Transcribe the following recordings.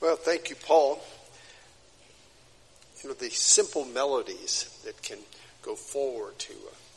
Well, thank you, Paul. You know, the simple melodies that can go forward to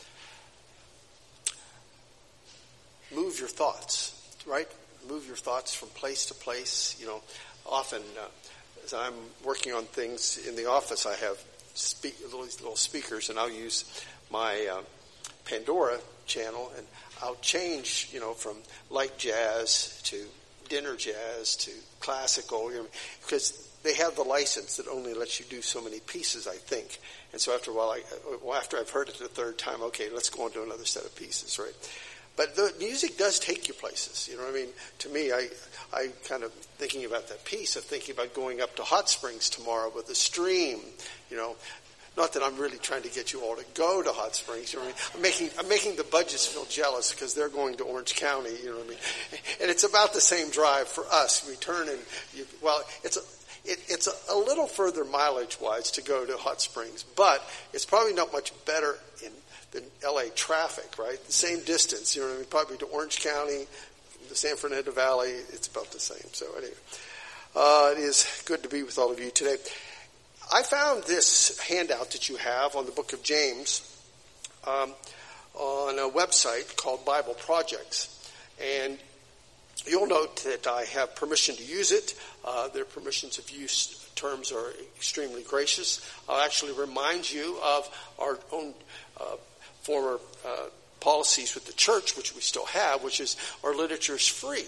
move your thoughts, right? Move your thoughts from place to place. You know, often as I'm working on things in the office, I have little speakers, and I'll use my Pandora channel, and I'll change, you know, from light jazz to dinner jazz to classical, you know, because they have the license that only lets you do so many pieces, I think. And so after a while, after I've heard it the third time, okay, let's go on to another set of pieces, right? But the music does take you places, you know what I mean? To me, I kind of thinking about that piece of thinking about going up to Hot Springs tomorrow with a stream, you know. Not that I'm really trying to get you all to go to Hot Springs. You know what I mean? I'm making the Budges feel jealous because they're going to Orange County. You know what I mean? And it's about the same drive for us. We turn and it's a little further mileage-wise to go to Hot Springs, but it's probably not much better than L.A. traffic, right? The same distance. You know what I mean? Probably to Orange County, the San Fernando Valley. It's about the same. So anyway, it is good to be with all of you today. I found this handout that you have on the book of James on a website called Bible Projects. And you'll note that I have permission to use it. Their permissions of use terms are extremely gracious. I'll actually remind you of our own former policies with the church, which we still have, which is our literature is free.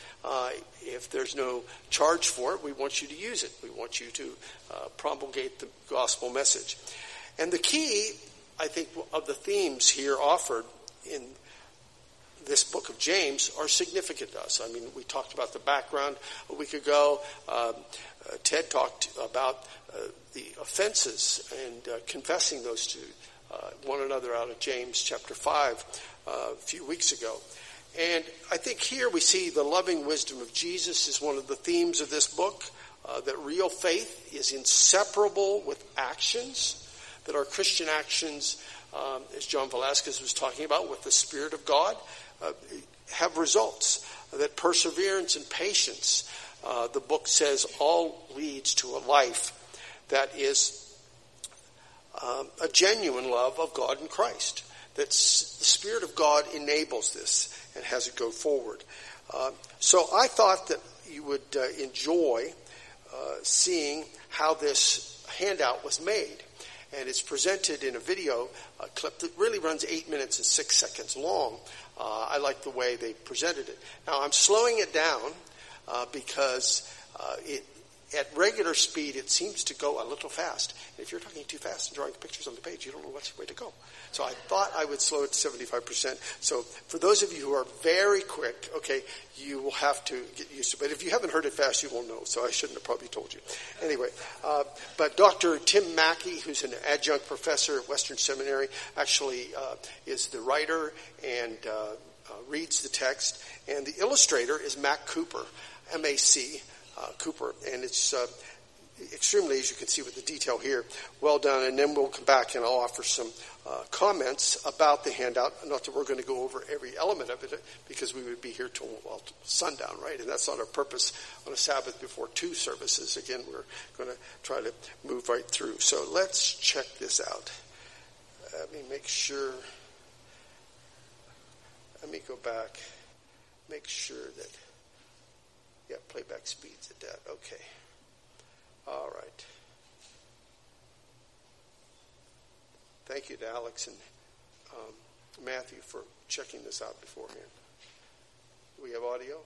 If there's no charge for it, we want you to use it. We want you to promulgate the gospel message. And the key, I think, of the themes here offered in this book of James are significant to us. I mean, we talked about the background a week ago. Ted talked about the offenses and confessing those to one another out of James chapter 5 a few weeks ago. And I think here we see the loving wisdom of Jesus is one of the themes of this book, that real faith is inseparable with actions, that our Christian actions, as John Velasquez was talking about, with the Spirit of God, have results, that perseverance and patience, the book says, all leads to a life that is a genuine love of God and Christ. That the Spirit of God enables this and has it go forward. So I thought that you would enjoy seeing how this handout was made. And it's presented in a video clip that really runs 8 minutes and 6 seconds long. I like the way they presented it. Now I'm slowing it down because at regular speed it seems to go a little fast. And if you're talking too fast and drawing pictures on the page, you don't know which way to go. So I thought I would slow it to 75%. So for those of you who are very quick, okay, you will have to get used to it. But if you haven't heard it fast, you won't know. So I shouldn't have probably told you. Anyway, but Dr. Tim Mackey, who's an adjunct professor at Western Seminary, actually is the writer and reads the text. And the illustrator is Mac Cooper, M-A-C, Cooper. And it's extremely, as you can see with the detail here, well done. And then we'll come back and I'll offer some comments about the handout. Not that we're going to go over every element of it, because we would be here till sundown, right? And that's not our purpose on a Sabbath before 2 services. Again, we're going to try to move right through. So let's check this out. Let me make sure. Let me go back. Make sure that, yeah, playback speed's at that. Okay. All right. Thank you to Alex and Matthew for checking this out beforehand. Do we have audio?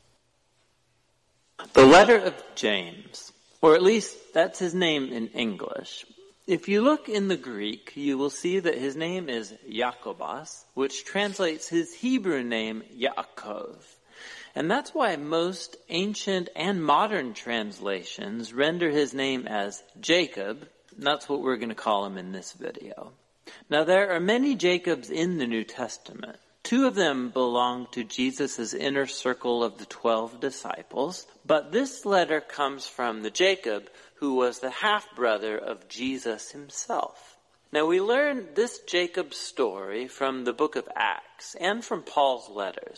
The letter of James, or at least that's his name in English. If you look in the Greek, you will see that his name is Jacobos, which translates his Hebrew name Yaakov. And that's why most ancient and modern translations render his name as Jacob. That's what we're going to call him in this video. Now, there are many Jacobs in the New Testament. 2 of them belong to Jesus' inner circle of the 12 disciples. But this letter comes from the Jacob who was the half-brother of Jesus himself. Now, we learn this Jacob story from the book of Acts and from Paul's letters.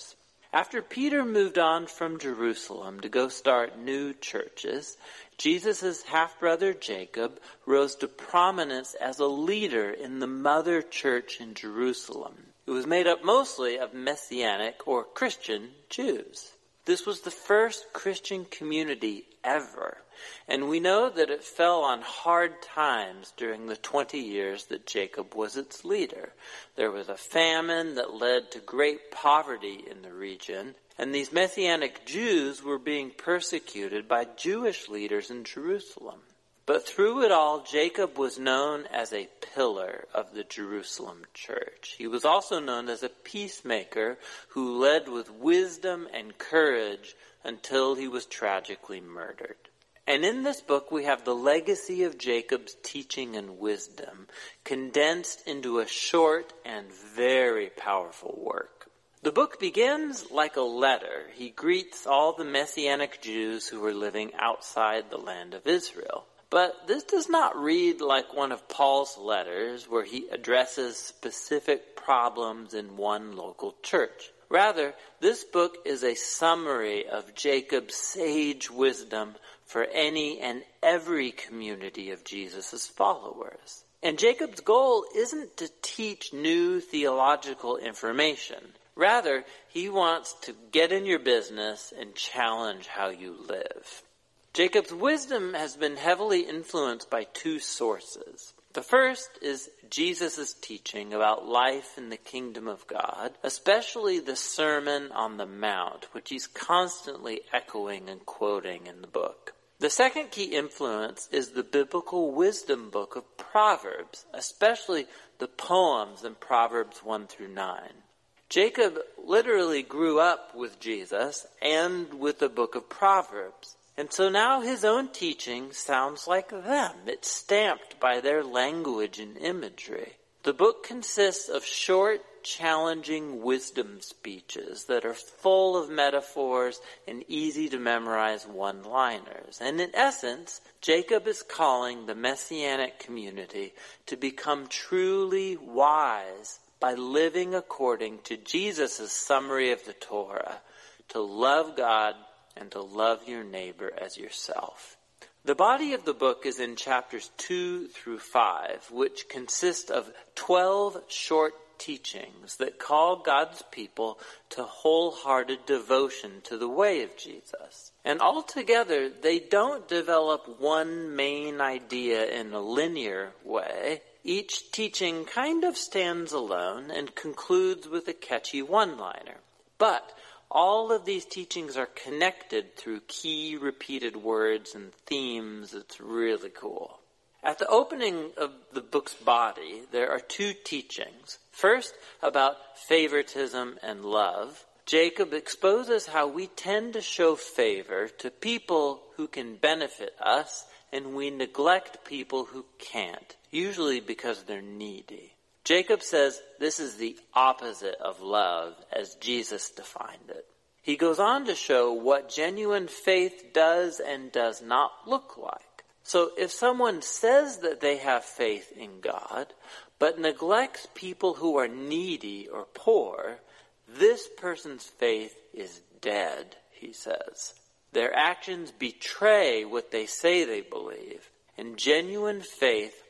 After Peter moved on from Jerusalem to go start new churches, Jesus' half-brother Jacob rose to prominence as a leader in the mother church in Jerusalem. It was made up mostly of Messianic or Christian Jews. This was the first Christian community ever, and we know that it fell on hard times during the 20 years that Jacob was its leader. There was a famine that led to great poverty in the region, and these Messianic Jews were being persecuted by Jewish leaders in Jerusalem. But through it all, Jacob was known as a pillar of the Jerusalem church. He was also known as a peacemaker who led with wisdom and courage until he was tragically murdered. And in this book, we have the legacy of Jacob's teaching and wisdom condensed into a short and very powerful work. The book begins like a letter. He greets all the Messianic Jews who were living outside the land of Israel. But this does not read like one of Paul's letters where he addresses specific problems in one local church. Rather, this book is a summary of Jacob's sage wisdom for any and every community of Jesus' followers. And Jacob's goal isn't to teach new theological information. Rather, he wants to get in your business and challenge how you live. Jacob's wisdom has been heavily influenced by two sources. The first is Jesus' teaching about life in the kingdom of God, especially the Sermon on the Mount, which he's constantly echoing and quoting in the book. The second key influence is the biblical wisdom book of Proverbs, especially the poems in Proverbs 1 through 9. Jacob literally grew up with Jesus and with the book of Proverbs. And so now his own teaching sounds like them. It's stamped by their language and imagery. The book consists of short, challenging wisdom speeches that are full of metaphors and easy to memorize one-liners. And in essence, Jacob is calling the Messianic community to become truly wise by living according to Jesus' summary of the Torah, to love God and to love your neighbor as yourself. The body of the book is in chapters 2 through 5, which consist of 12 short teachings that call God's people to wholehearted devotion to the way of Jesus. And altogether, they don't develop one main idea in a linear way. Each teaching kind of stands alone and concludes with a catchy one-liner. But all of these teachings are connected through key repeated words and themes. It's really cool. At the opening of the book's body, there are two teachings. First, about favoritism and love. Jacob exposes how we tend to show favor to people who can benefit us, and we neglect people who can't, usually because they're needy. Jacob says this is the opposite of love as Jesus defined it. He goes on to show what genuine faith does and does not look like. So if someone says that they have faith in God, but neglects people who are needy or poor, this person's faith is dead, he says. Their actions betray what they say they believe, and genuine faith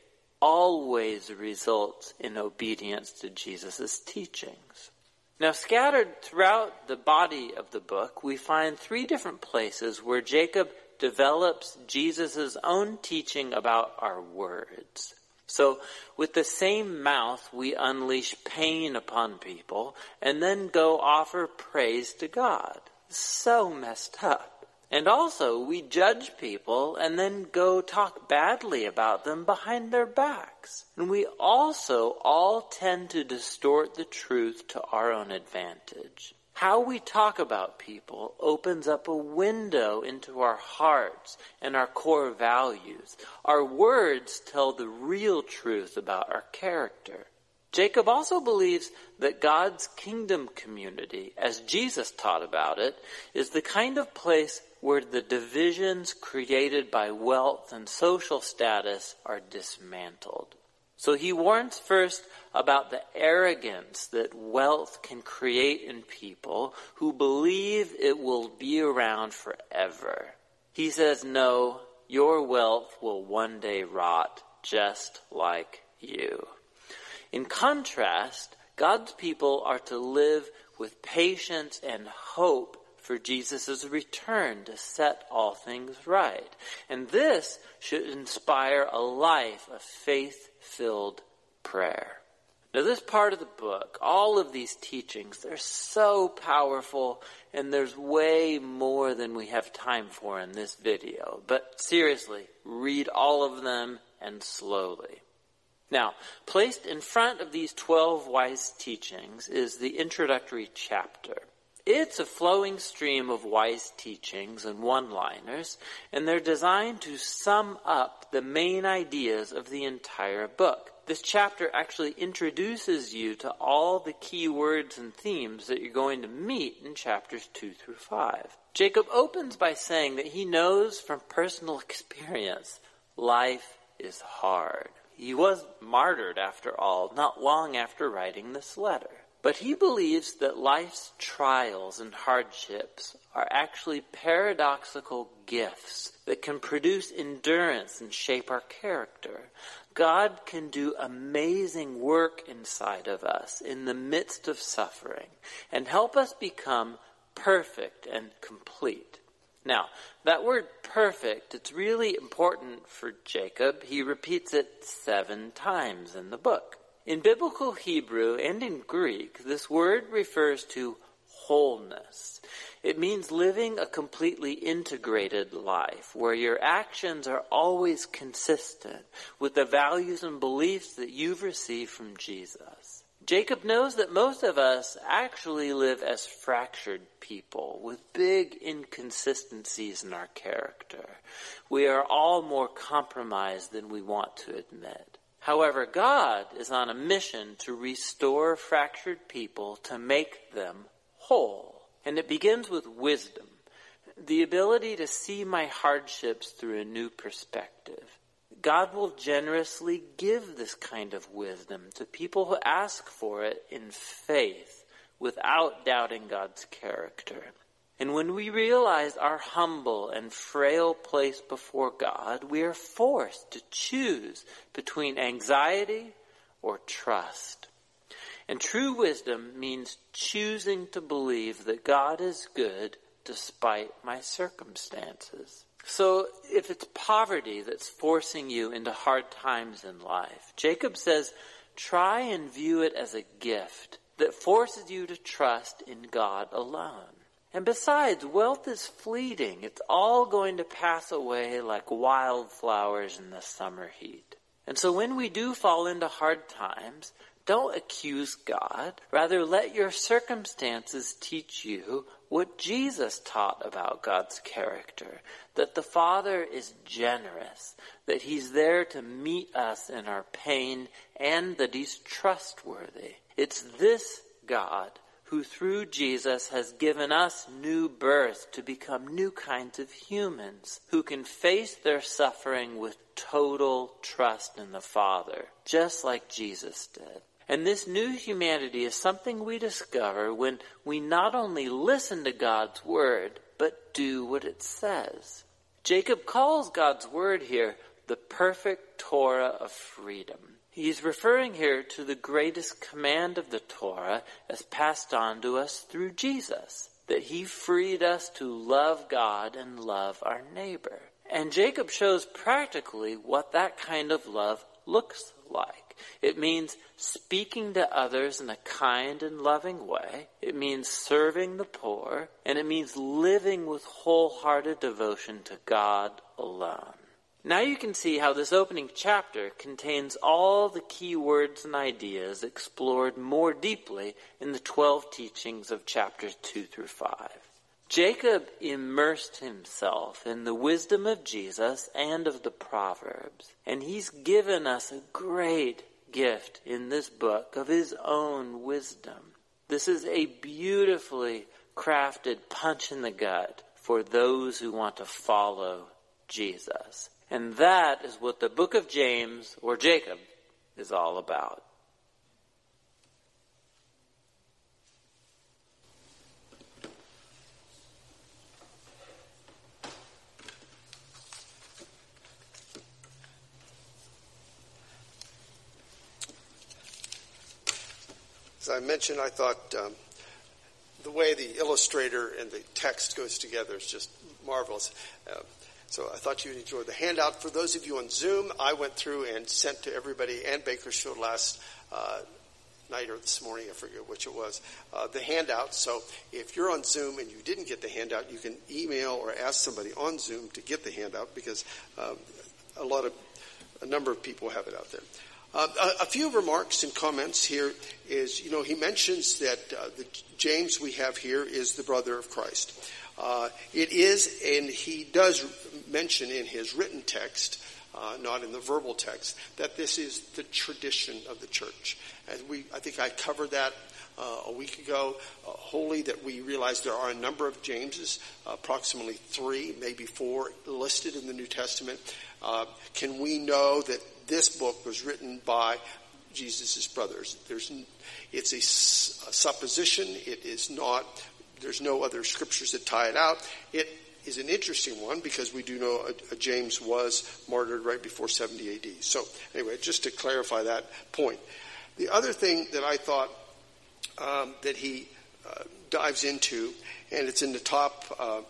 always results in obedience to Jesus' teachings. Now, scattered throughout the body of the book, we find 3 different places where Jacob develops Jesus' own teaching about our words. So, with the same mouth, we unleash pain upon people and then go offer praise to God. So messed up. And also, we judge people and then go talk badly about them behind their backs. And we also all tend to distort the truth to our own advantage. How we talk about people opens up a window into our hearts and our core values. Our words tell the real truth about our character. Jacob also believes that God's kingdom community, as Jesus taught about it, is the kind of place where the divisions created by wealth and social status are dismantled. So he warns first about the arrogance that wealth can create in people who believe it will be around forever. He says, no, your wealth will one day rot just like you. In contrast, God's people are to live with patience and hope for Jesus' return to set all things right. And this should inspire a life of faith-filled prayer. Now, this part of the book, all of these teachings, they're so powerful, and there's way more than we have time for in this video. But seriously, read all of them and slowly. Now, placed in front of these 12 wise teachings is the introductory chapter. It's a flowing stream of wise teachings and one-liners, and they're designed to sum up the main ideas of the entire book. This chapter actually introduces you to all the key words and themes that you're going to meet in chapters 2 through 5. Jacob opens by saying that he knows from personal experience life is hard. He was martyred, after all, not long after writing this letter. But he believes that life's trials and hardships are actually paradoxical gifts that can produce endurance and shape our character. God can do amazing work inside of us in the midst of suffering and help us become perfect and complete. Now, that word perfect, it's really important for Jacob. He repeats it 7 times in the book. In biblical Hebrew and in Greek, this word refers to wholeness. It means living a completely integrated life where your actions are always consistent with the values and beliefs that you've received from Jesus. Jacob knows that most of us actually live as fractured people with big inconsistencies in our character. We are all more compromised than we want to admit. However, God is on a mission to restore fractured people to make them whole. And it begins with wisdom, the ability to see my hardships through a new perspective. God will generously give this kind of wisdom to people who ask for it in faith without doubting God's character. And when we realize our humble and frail place before God, we are forced to choose between anxiety or trust. And true wisdom means choosing to believe that God is good despite my circumstances. So if it's poverty that's forcing you into hard times in life, Jacob says, try and view it as a gift that forces you to trust in God alone. And besides, wealth is fleeting. It's all going to pass away like wildflowers in the summer heat. And so when we do fall into hard times, don't accuse God. Rather, let your circumstances teach you what Jesus taught about God's character. That the Father is generous. That He's there to meet us in our pain. And that He's trustworthy. It's this God who through Jesus has given us new birth to become new kinds of humans who can face their suffering with total trust in the Father, just like Jesus did. And this new humanity is something we discover when we not only listen to God's word, but do what it says. Jacob calls God's word here the perfect Torah of freedom. He's referring here to the greatest command of the Torah as passed on to us through Jesus, that He freed us to love God and love our neighbor. And Jacob shows practically what that kind of love looks like. It means speaking to others in a kind and loving way. It means serving the poor. And it means living with wholehearted devotion to God alone. Now you can see how this opening chapter contains all the key words and ideas explored more deeply in the 12 teachings of chapters 2 through 5. Jacob immersed himself in the wisdom of Jesus and of the Proverbs, and he's given us a great gift in this book of his own wisdom. This is a beautifully crafted punch in the gut for those who want to follow Jesus. And that is what the book of James, or Jacob, is all about. As I mentioned, I thought the way the illustrator and the text goes together is just marvelous. So I thought you'd enjoy the handout. For those of you on Zoom, I went through and sent to everybody and Bakersfield last night or this morning, I forget which it was, the handout. So if you're on Zoom and you didn't get the handout, you can email or ask somebody on Zoom to get the handout, because a number of people have it out there. A few remarks and comments here is, he mentions that the James we have here is the brother of Christ. It is, and he does mention in his written text, not in the verbal text, that this is the tradition of the church. And I think I covered that a week ago, wholly, that we realize there are a number of Jameses, approximately 3, maybe 4, listed in the New Testament. Can we know that this book was written by Jesus' brothers? It's a supposition. It is not. There's no other scriptures that tie it out. It is an interesting one because we do know a James was martyred right before 70 AD. So anyway, just to clarify that point. The other thing that I thought that he dives into, and it's in the top.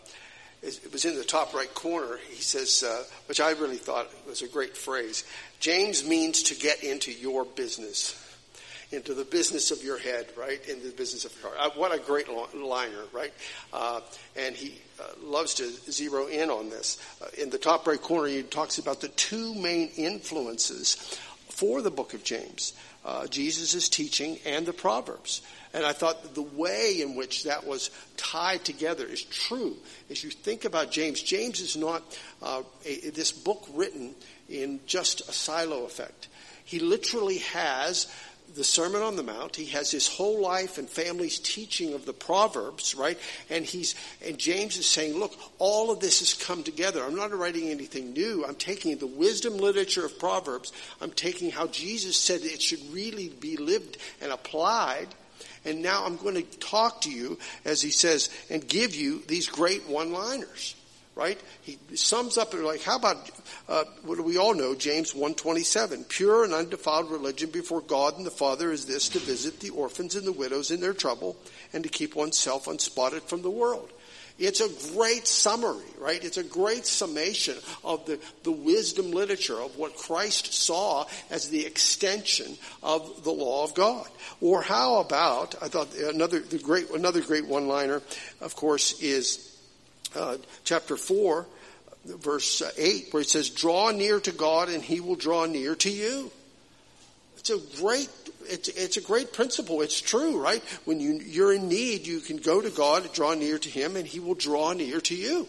It was in the top right corner. He says, which I really thought was a great phrase. James means to get into your business, into the business of your head, right? Into the business of your heart. What a great liner, right? And he loves to zero in on this. In the top right corner, he talks about the 2 main influences for the book of James, Jesus' teaching and the Proverbs. And I thought that the way in which that was tied together is true. As you think about James, James is not this book written in just a silo effect. He literally has the Sermon on the Mount. He has his whole life and family's teaching of the Proverbs, right? And James is saying, look, all of this has come together. I'm not writing anything new. I'm taking the wisdom literature of Proverbs. I'm taking how Jesus said it should really be lived and applied. And now I'm going to talk to you, as he says, and give you these great one-liners, right? He sums up it like, how about, what do we all know? James 1:27. Pure and undefiled religion before God and the Father is this, to visit the orphans and the widows in their trouble and to keep oneself unspotted from the world. It's a great summary, right? It's a great summation of the wisdom literature of what Christ saw as the extension of the law of God. Or how about, I thought another great one-liner, of course, is chapter 4, verse 8, where it says, draw near to God and he will draw near to you. It's a great principle. It's true, right? When you're in need, you can go to God, draw near to him, and he will draw near to you.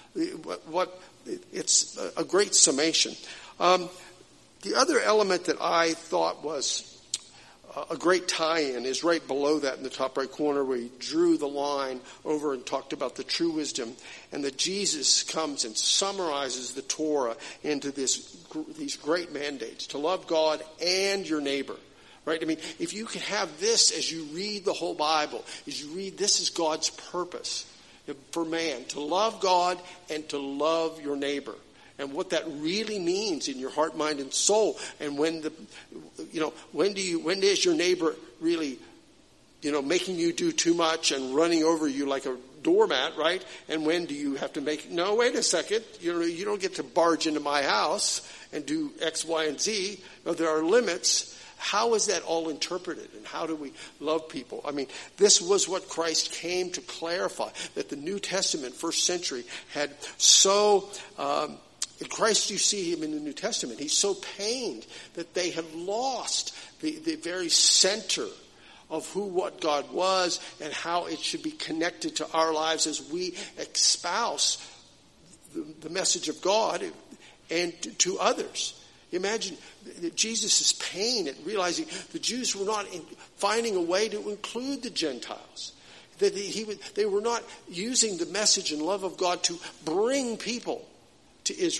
It's a great summation. The other element that I thought was a great tie-in is right below that in the top right corner, where he drew the line over and talked about the true wisdom, and that Jesus comes and summarizes the Torah into these great mandates to love God and your neighbor. Right? I mean, if you can have this as you read the whole Bible, as you read, this is God's purpose for man, to love God and to love your neighbor. And what that really means in your heart, mind, and soul. And when is your neighbor really, making you do too much and running over you like a doormat, right? And when do you have to no, wait a second, you don't get to barge into my house and do X, Y, and Z. No, there are limits. How is that all interpreted, and how do we love people? I mean, this was what Christ came to clarify, that the New Testament, first century, had so... in Christ, you see him in the New Testament. He's so pained that they have lost the very center of what God was and how it should be connected to our lives as we espouse the message of God and to others. Imagine Jesus' pain at realizing the Jews were not finding a way to include the Gentiles. That they were not using the message and love of God to bring people to Israel.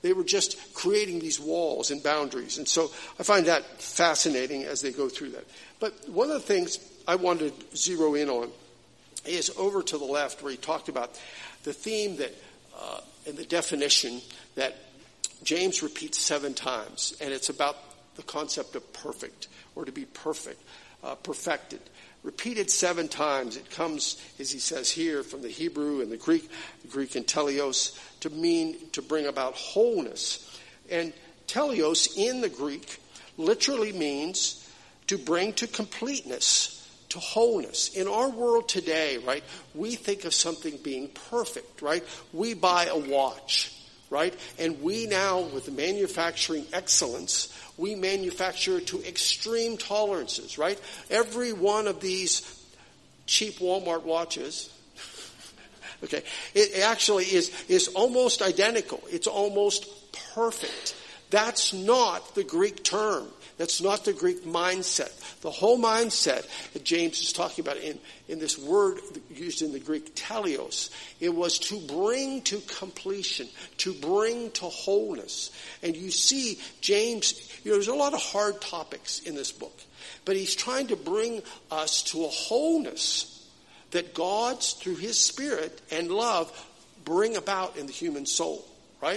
They were just creating these walls and boundaries. And so I find that fascinating as they go through that. But one of the things I wanted to zero in on is over to the left where he talked about the theme that and the definition that James repeats 7 times. And it's about the concept of perfect, or to be perfect, perfected. Repeated 7 times. It comes, as he says here, from the Hebrew and the Greek and teleos, to mean to bring about wholeness. And teleos in the Greek literally means to bring to completeness, to wholeness. In our world today, right, we think of something being perfect, right? We buy a watch, right? And we now, with manufacturing excellence, we manufacture to extreme tolerances, right? Every one of these cheap Walmart watches, okay, it actually is almost identical. It's almost perfect. That's not the Greek term. That's not the Greek mindset. The whole mindset that James is talking about in this word used in the Greek, teleos, it was to bring to completion, to bring to wholeness. And you see James, there's a lot of hard topics in this book, but he's trying to bring us to a wholeness that God's, through his Spirit and love, bring about in the human soul, right?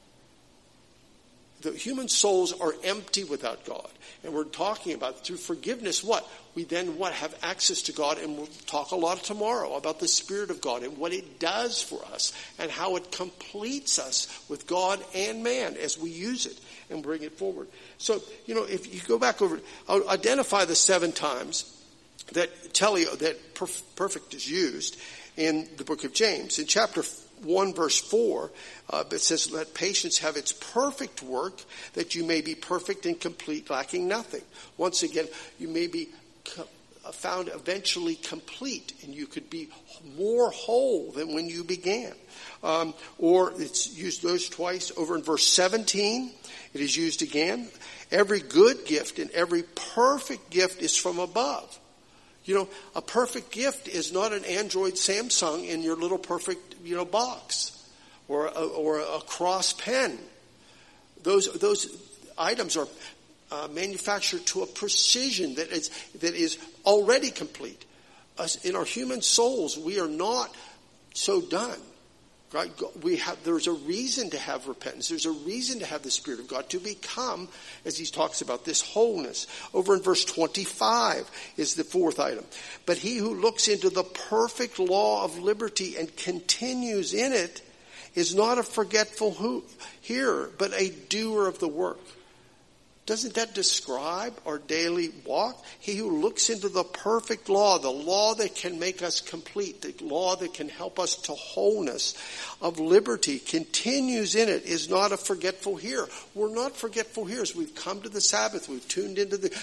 The human souls are empty without God. And we're talking about through forgiveness we then have access to God, and we'll talk a lot tomorrow about the Spirit of God and what it does for us and how it completes us with God and man as we use it and bring it forward. So, if you go back over, I'll identify the 7 times that teleo, that perfect is used in the book of James. In chapter 1 verse 4, it says, let patience have its perfect work, that you may be perfect and complete, lacking nothing. Once again, you may be found eventually complete, and you could be more whole than when you began. Or it's used those twice. Over in verse 17, it is used again. Every good gift and every perfect gift is from above. A perfect gift is not an Android Samsung in your little perfect, box, or a cross pen. Those items are manufactured to a precision that is already complete. In our human souls, we are not so done. Right? There's a reason to have repentance. There's a reason to have the Spirit of God to become, as he talks about, this wholeness. Over in verse 25 is the 4th item. But he who looks into the perfect law of liberty and continues in it is not a forgetful hearer, but a doer of the work. Doesn't that describe our daily walk? He who looks into the perfect law, the law that can make us complete, the law that can help us to wholeness of liberty, continues in it, is not a forgetful hearer. We're not forgetful hearers. We've come to the Sabbath. We've tuned into the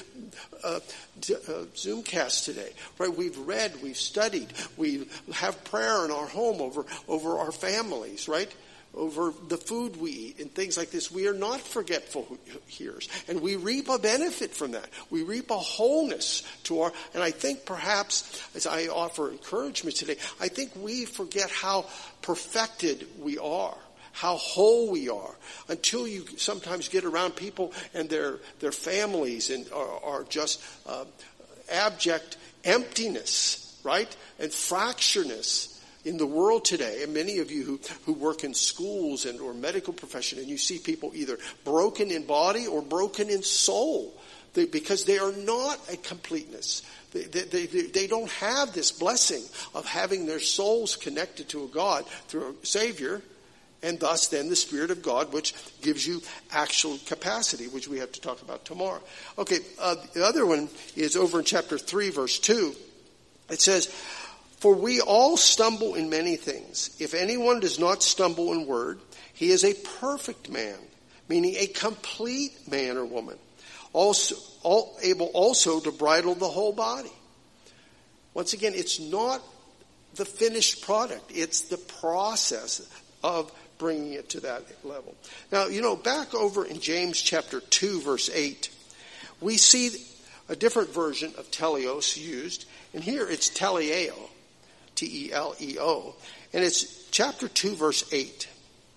Zoomcast today. Right? We've read. We've studied. We have prayer in our home over our families. Right? Over the food we eat and things like this. We are not forgetful hearers. And we reap a benefit from that. We reap a wholeness and I think perhaps, as I offer encouragement today, I think we forget how perfected we are, how whole we are, until you sometimes get around people and their families and are just abject emptiness, right? And fractureness in the world today. And many of you who work in schools or medical profession, and you see people either broken in body or broken in soul, because they are not a completeness. They don't have this blessing of having their souls connected to a God through a Savior, and thus then the Spirit of God, which gives you actual capacity, which we have to talk about tomorrow. Okay, the other one is over in chapter 3, verse 2. It says, for we all stumble in many things. If anyone does not stumble in word, he is a perfect man, meaning a complete man or woman, able also to bridle the whole body. Once again, it's not the finished product. It's the process of bringing it to that level. Now, back over in James chapter 2, verse 8, we see a different version of teleos used. And here it's teleo, T-E-L-E-O. And it's chapter 2, verse 8.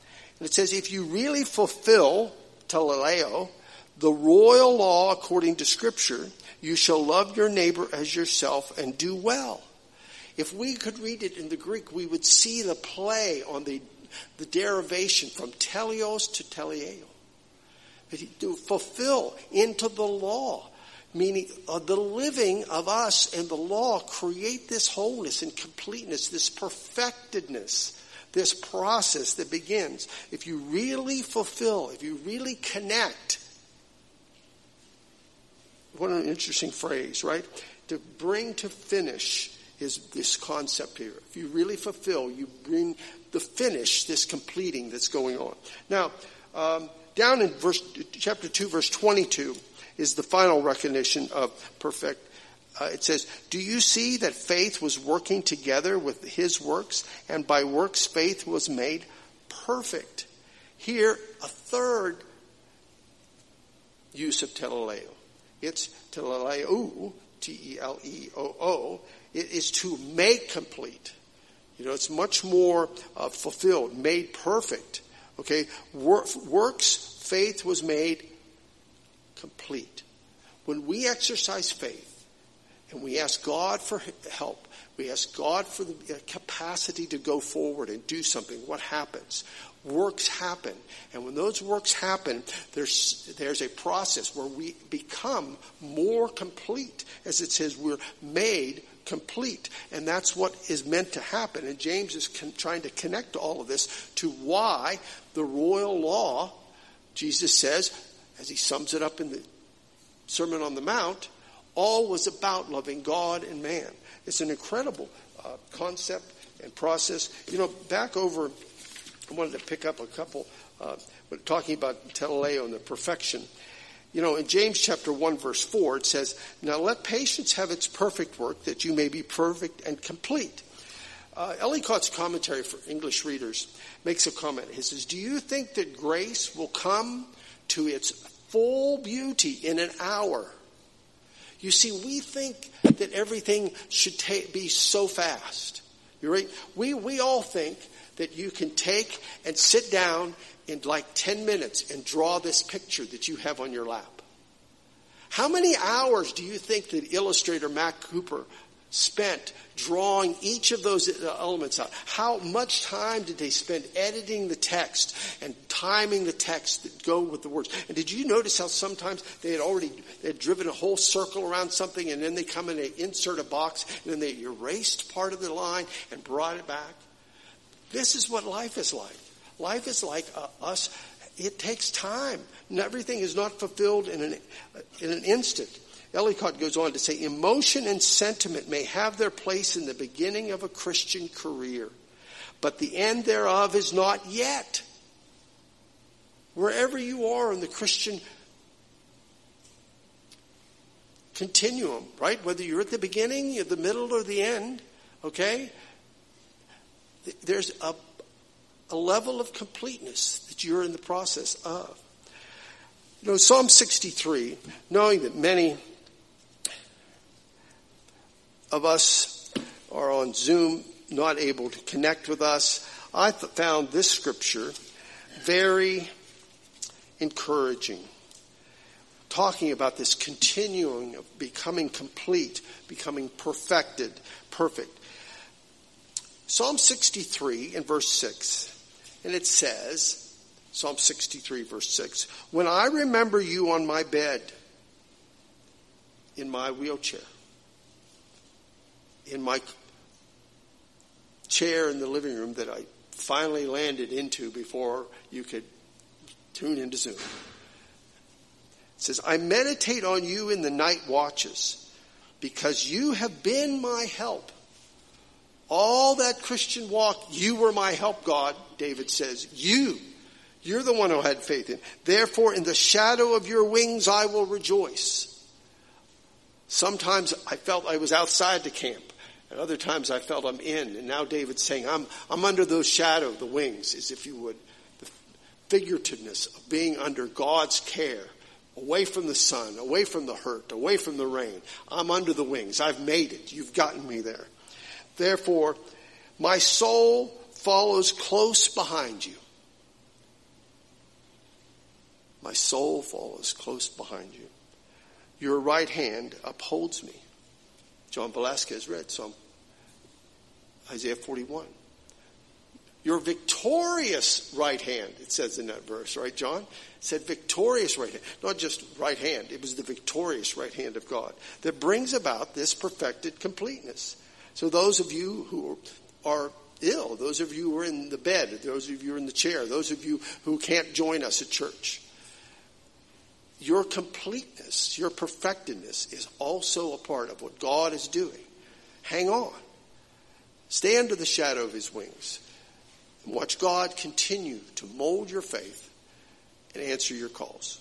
And it says, if you really fulfill, telaleo, the royal law according to Scripture, you shall love your neighbor as yourself and do well. If we could read it in the Greek, we would see the play on the derivation from teleos to teleo. To fulfill into the law, meaning the living of us and the law create this wholeness and completeness, this perfectedness, this process that begins. If you really fulfill, if you really connect, what an interesting phrase, right? To bring to finish is this concept here. If you really fulfill, you bring the finish, this completing that's going on. Now, down in chapter 2, verse 22 is the final recognition of perfect. It says, do you see that faith was working together with his works, and by works faith was made perfect? Here, a third use of telaleo. It's telaleo, T-E-L-E-O-O. It is to make complete. It's much more fulfilled, made perfect. Okay, works, faith was made complete. When we exercise faith and we ask God for help, we ask God for the capacity to go forward and do something, what happens? Works happen. And when those works happen, there's a process where we become more complete. As it says, we're made complete. And that's what is meant to happen. And James is trying to connect all of this to why the royal law, Jesus says, as he sums it up in the Sermon on the Mount, all was about loving God and man. It's an incredible concept and process. Back over, I wanted to pick up a couple, talking about telaleo and the perfection. In James chapter 1, verse 4, it says, now let patience have its perfect work, that you may be perfect and complete. Ellicott's commentary for English readers makes a comment. He says, do you think that grace will come to its full beauty in an hour? You see, we think that everything should be so fast. You're right. We all think that you can take and sit down in like 10 minutes and draw this picture that you have on your lap. How many hours do you think that illustrator Mac Cooper spent drawing each of those elements out? How much time did they spend editing the text and timing the text that go with the words? And did you notice how sometimes they had driven a whole circle around something, and then they come and they insert a box, and then they erased part of the line and brought it back? This is what life is like. Life is like us. It takes time. And everything is not fulfilled in an instant. Ellicott goes on to say, emotion and sentiment may have their place in the beginning of a Christian career, but the end thereof is not yet. Wherever you are in the Christian continuum, right? Whether you're at the beginning, at the middle, or the end, okay? There's a level of completeness that you're in the process of. Psalm 63, knowing that many of us are on Zoom, not able to connect with us, I found this scripture very encouraging. Talking about this continuing of becoming complete, becoming perfect. Psalm 63 in verse 6, and it says, Psalm 63 verse 6, when I remember you on my bed, in my wheelchair, in my chair in the living room that I finally landed into before you could tune into Zoom. It says, I meditate on you in the night watches because you have been my help. All that Christian walk, you were my help, God, David says. You're the one who had faith in. Therefore, in the shadow of your wings, I will rejoice. Sometimes I felt I was outside the camp. And other times I felt I'm in. And now David's saying, I'm under those shadow, the wings, as if you would. The figurativeness of being under God's care. Away from the sun, away from the hurt, away from the rain. I'm under the wings. I've made it. You've gotten me there. Therefore, my soul follows close behind you. My soul follows close behind you. Your right hand upholds me. John Velasquez read Isaiah 41. Your victorious right hand, it says in that verse, right, John? It said victorious right hand. Not just right hand. It was the victorious right hand of God that brings about this perfected completeness. So those of you who are ill, those of you who are in the bed, those of you who are in the chair, those of you who can't join us at church, your completeness, your perfectedness is also a part of what God is doing. Hang on. Stay under the shadow of his wings. And watch God continue to mold your faith and answer your calls.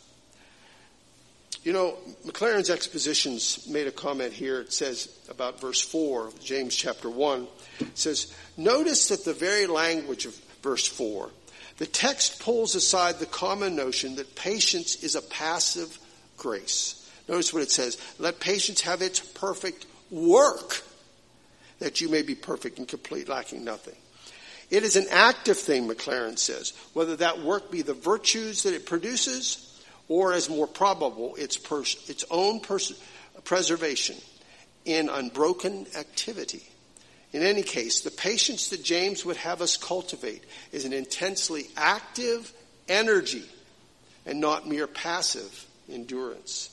You know, McLaren's Expositions made a comment here. It says about verse 4 of James chapter 1. It says, notice that the very language of verse 4, the text pulls aside the common notion that patience is a passive grace. Notice what it says. Let patience have its perfect work, that you may be perfect and complete, lacking nothing. It is an active thing, McLaren says, whether that work be the virtues that it produces or, as more probable, its own preservation in unbroken activity. In any case, the patience that James would have us cultivate is an intensely active energy and not mere passive endurance.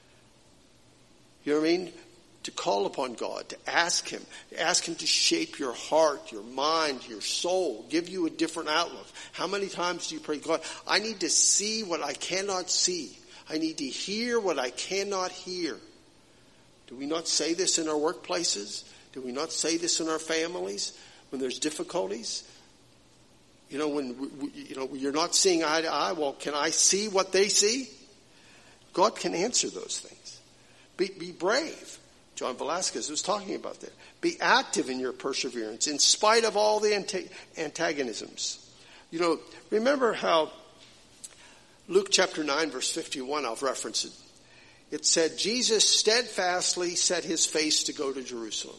You know what I mean? To call upon God, to ask him to shape your heart, your mind, your soul, give you a different outlook. How many times do you pray, God, I need to see what I cannot see. I need to hear what I cannot hear. Do we not say this in our workplaces? Do we not say this in our families when there's difficulties? You know, when you're not seeing eye to eye, well, can I see what they see? God can answer those things. Be brave. John Velasquez was talking about that. Be active in your perseverance in spite of all the antagonisms. You know, remember how Luke chapter 9 verse 51, I'll reference it. It said, Jesus steadfastly set his face to go to Jerusalem.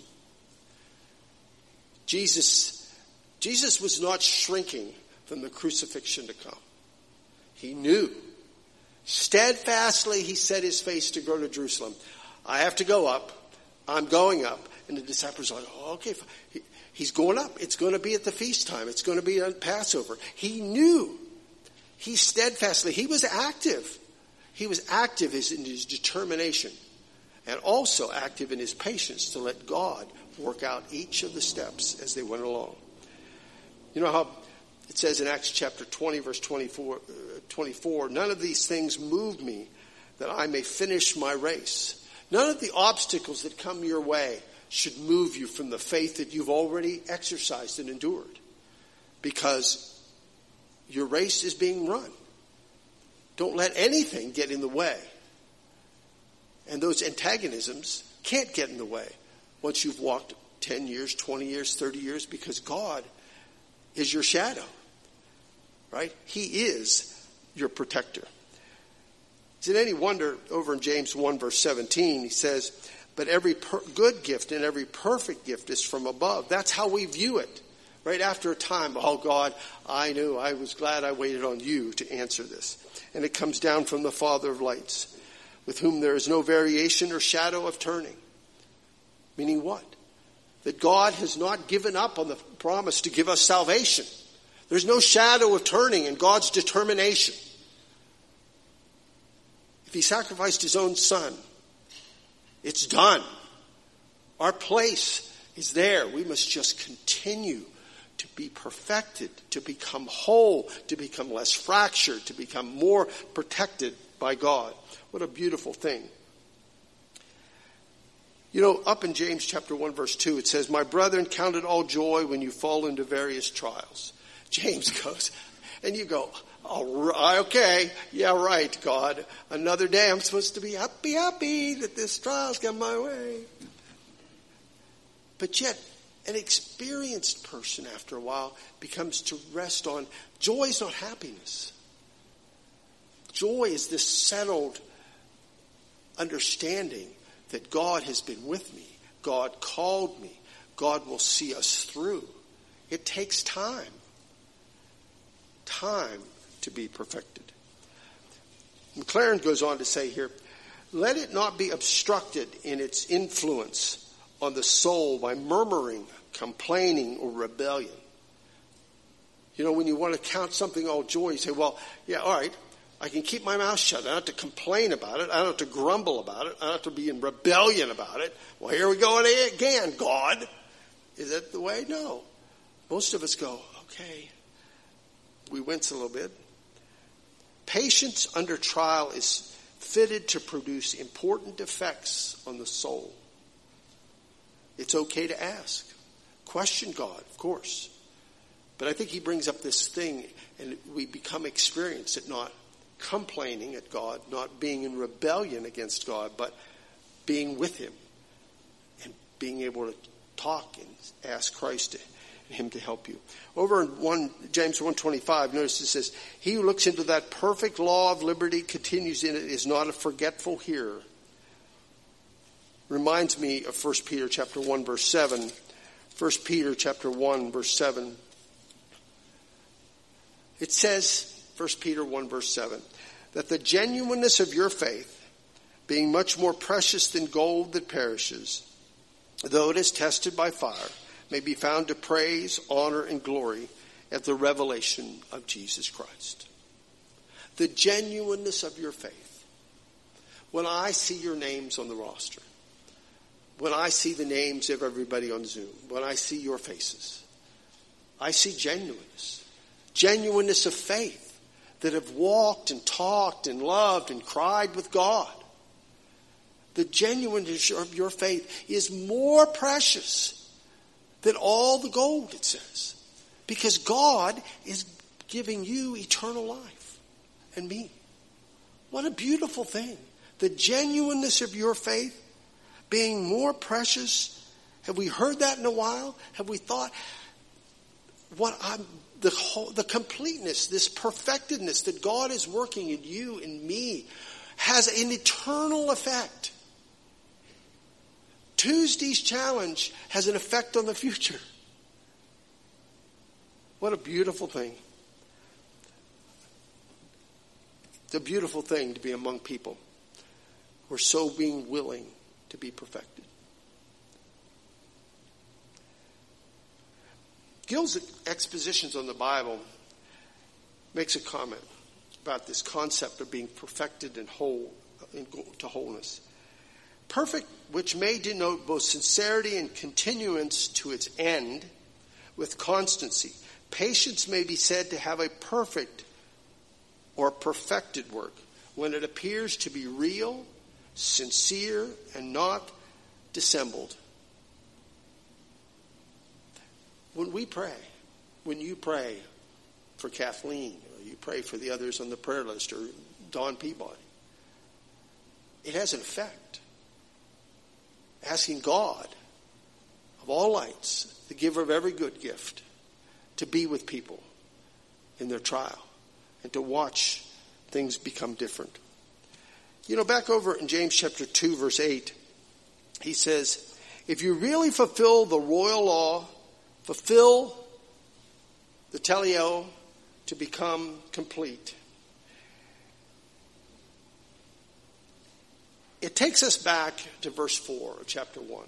Jesus was not shrinking from the crucifixion to come. He knew. Steadfastly he set his face to go to Jerusalem. I have to go up. I'm going up. And the disciples are like, oh, okay, he's going up. It's going to be at the feast time. It's going to be on Passover. He knew. He steadfastly, he was active. He was active in his determination and also active in his patience to let God work out each of the steps as they went along. You know how it says in Acts chapter 20, verse 24, none of these things moved me that I may finish my race. None of the obstacles that come your way should move you from the faith that you've already exercised and endured, because your race is being run. Don't let anything get in the way. And those antagonisms can't get in the way once you've walked 10 years, 20 years, 30 years, because God is your shadow, right? He is your protector. Is it any wonder over in James 1 verse 17, he says, but every good gift and every perfect gift is from above. That's how we view it. Right after a time, oh God, I was glad I waited on you to answer this. And it comes down from the Father of lights, with whom there is no variation or shadow of turning. Meaning what? That God has not given up on the promise to give us salvation. There's no shadow of turning in God's determination. If he sacrificed his own son, it's done. Our place is there. We must just continue to be perfected, to become whole, to become less fractured, to become more protected by God. What a beautiful thing. You know, up in James chapter 1 verse 2, it says, my brethren, count it all joy when you fall into various trials. James goes, and you go, oh, okay, yeah, right, God. Another day I'm supposed to be happy that this trial's come my way. But yet, an experienced person after a while becomes to rest on, joy is not happiness. Joy is this settled understanding that God has been with me. God called me. God will see us through. It takes time. Time to be perfected. McLaren goes on to say here, let it not be obstructed in its influence on the soul by murmuring, complaining, or rebellion. You know, when you want to count something all joy, you say, well, yeah, all right, I can keep my mouth shut. I don't have to complain about it. I don't have to grumble about it. I don't have to be in rebellion about it. Well, here we go again, God. Is that the way? No. Most of us go, okay. We wince a little bit. Patience under trial is fitted to produce important effects on the soul. It's okay to ask. Question God, of course. But I think he brings up this thing, and we become experienced at not complaining at God, not being in rebellion against God, but being with him and being able to talk and ask Christ him to help you. Over in James 1:25, notice it says, he who looks into that perfect law of liberty, continues in it, is not a forgetful hearer. Reminds me of 1 Peter chapter 1 verse 7. 1 Peter chapter 1 verse 7. It says, 1 Peter 1 verse 7, that the genuineness of your faith, being much more precious than gold that perishes, though it is tested by fire, may be found to praise, honor, and glory at the revelation of Jesus Christ. The genuineness of your faith. When I see your names on the roster, when I see the names of everybody on Zoom, when I see your faces, I see genuineness. Genuineness of faith that have walked and talked and loved and cried with God. The genuineness of your faith is more precious than all the gold, it says. Because God is giving you eternal life. And me. What a beautiful thing. The genuineness of your faith being more precious. Have we heard that in a while? Have we thought the completeness, this perfectedness that God is working in you and me has an eternal effect. Tuesday's challenge has an effect on the future. What a beautiful thing. It's a beautiful thing to be among people who are so being willing to be perfected. Gill's expositions on the Bible makes a comment about this concept of being perfected and whole to wholeness. Perfect, which may denote both sincerity and continuance to its end with constancy. Patience may be said to have a perfect or perfected work when it appears to be real, sincere, and not dissembled. When we pray, when you pray for Kathleen, or you pray for the others on the prayer list, or Don Peabody, it has an effect. Asking God of all lights, the giver of every good gift, to be with people in their trial and to watch things become different. You know, back over in James chapter 2 verse 8, he says, if you really fulfill the royal law, fulfill the teleo to become complete. It takes us back to verse 4 of chapter 1.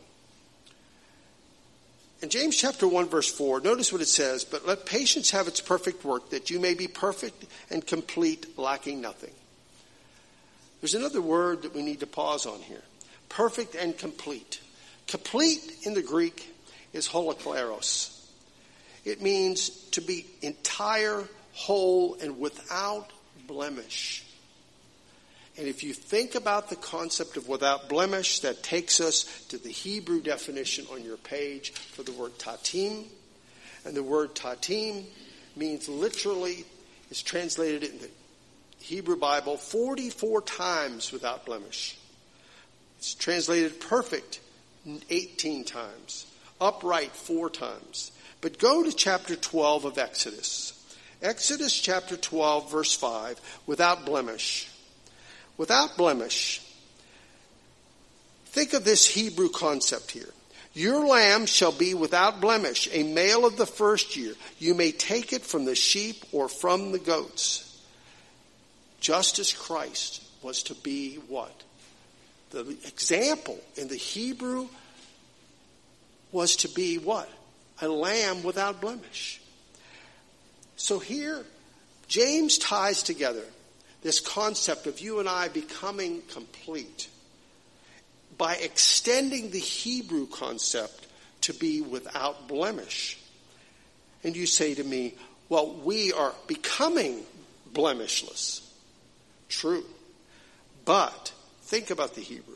In James chapter 1 verse 4, notice what it says, but let patience have its perfect work, that you may be perfect and complete, lacking nothing. There's another word that we need to pause on here. Perfect and complete. Complete in the Greek is holokleros. It means to be entire, whole, and without blemish. And if you think about the concept of without blemish, that takes us to the Hebrew definition on your page for the word tatim. And the word tatim means literally, is translated in the Hebrew Bible 44 times without blemish. It's translated perfect 18 times. Upright 4 times. But go to chapter 12 of Exodus. Exodus chapter 12 verse 5. Without blemish. Without blemish. Think of this Hebrew concept here. Your lamb shall be without blemish, a male of the first year. You may take it from the sheep or from the goats. just as Christ was to be what? The example in the Hebrew was to be what? A lamb without blemish. So here, James ties together this concept of you and I becoming complete by extending the Hebrew concept to be without blemish. And you say to me, well, we are becoming blemishless. True. But think about the Hebrew.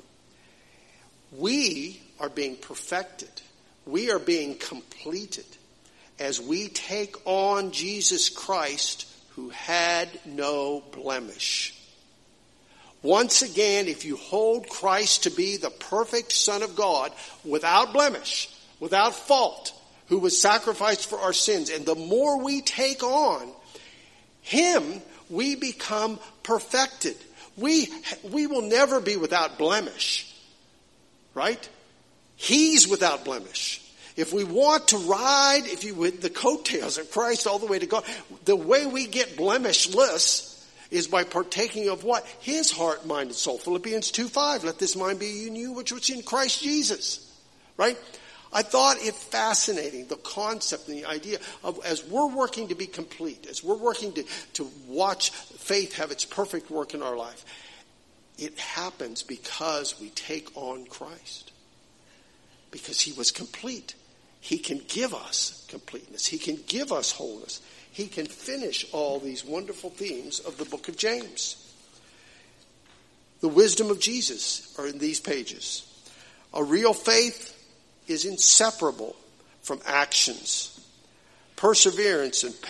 We are being perfected. We are being completed as we take on Jesus Christ, who had no blemish. Once again, if you hold Christ to be the perfect Son of God, without blemish, without fault, who was sacrificed for our sins, and the more we take on him, we become perfected. We will never be without blemish, right? He's without blemish. If we want to ride, with the coattails of Christ all the way to God, the way we get blemishless is by partaking of what? His heart, mind, and soul. Philippians 2:5, let this mind be in you which was in Christ Jesus. Right? I thought it fascinating, the concept and the idea of, as we're working to be complete, as we're working to watch faith have its perfect work in our life, it happens because we take on Christ. Because he was complete. He can give us completeness. He can give us wholeness. He can finish all these wonderful themes of the book of James. The wisdom of Jesus are in these pages. A real faith is inseparable from actions. Perseverance and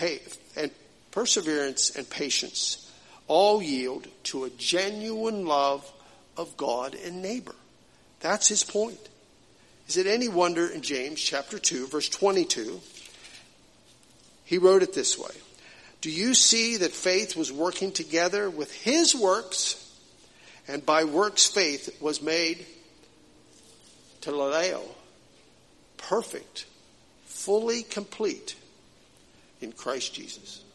patience all yield to a genuine love of God and neighbor. That's his point. Is it any wonder in James chapter 2, verse 22, he wrote it this way. Do you see that faith was working together with his works, and by works faith was made teleios, perfect, fully complete in Christ Jesus.